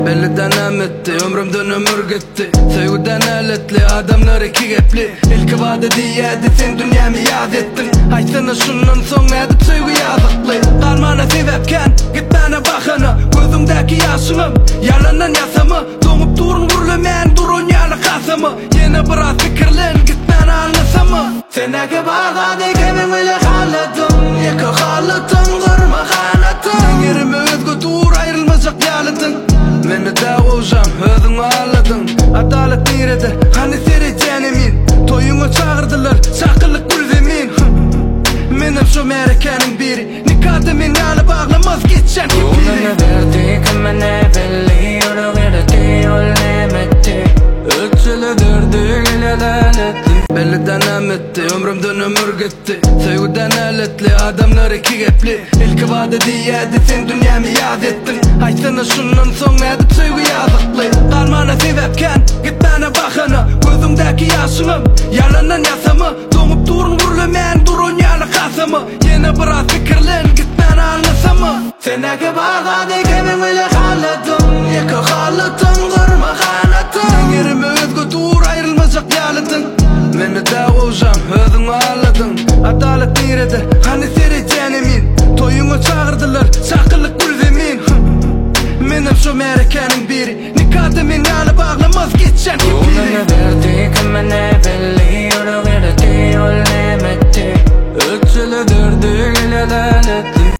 Belliden emetti, ömrümden ömür gitti. Sevgiden eletli, adamlar iki gepli. İlk vadı diyedi, sen dünyamı yad ettin. Aytsana şunun son edip sevgi yazıklı. Kalmana sebepken, git bana bakana. Gözümdeki yaşınım, yalandan yasamı. Donup durun vurlumen, durun yalı kasamı. Yine biraz fikirlen, git bana anlasamı. Seneki bağda kemin öyle haladın. Yaka haladın, kırma kanatın. Yerime özgü dur, ayrılmayacak yaladın. Meni davuşam, özüňi aladın. Adalet nerede, hani sereceğin emin. Toyuňa çağırdılar, çakılık gülzemin. Menem şu merekenin biri. Nikahda meni alıp ağlamaz geçen gibi. Yolunu verdi, kimene belli. Yolu verdi, yol emetti. Ötçülü verdi, gileden etti. Belliden emetti, ömrümden ömür gitti. Sevgiden eletli, adamlar iki gepli. İlk vadı diyedi, sen dünyamı yad ettin. Aytsana şunun son edip sevgi yazıklı. Kalmana sebepken, git bana bakana. Gözümdeki yaşınım, yalandan yasamı. Donup durun vurlumen, durun yalı kasamı. Yine biraz fikirlen, git bana anlasamı. Seneki bağda kemin öyle haladın. Yaka haladın, kırma kanatın. Yerime özgü dur, ayrılmayacak yaladın. Meni davuşam, özüňi aladın. Adalet nerede, hani sereceğin emin. Toyuňa çağırdılar, çakılık gülzemin. Menem şu merekenin biri. Nikahda meni alıp ağlamaz geçen gibi. Yolunu verdi, kimene